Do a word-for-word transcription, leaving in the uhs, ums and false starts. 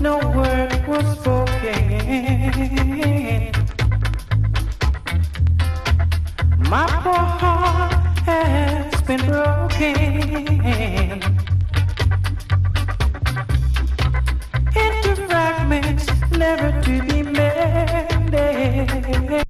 no word was spoken. My poor heart has been broken.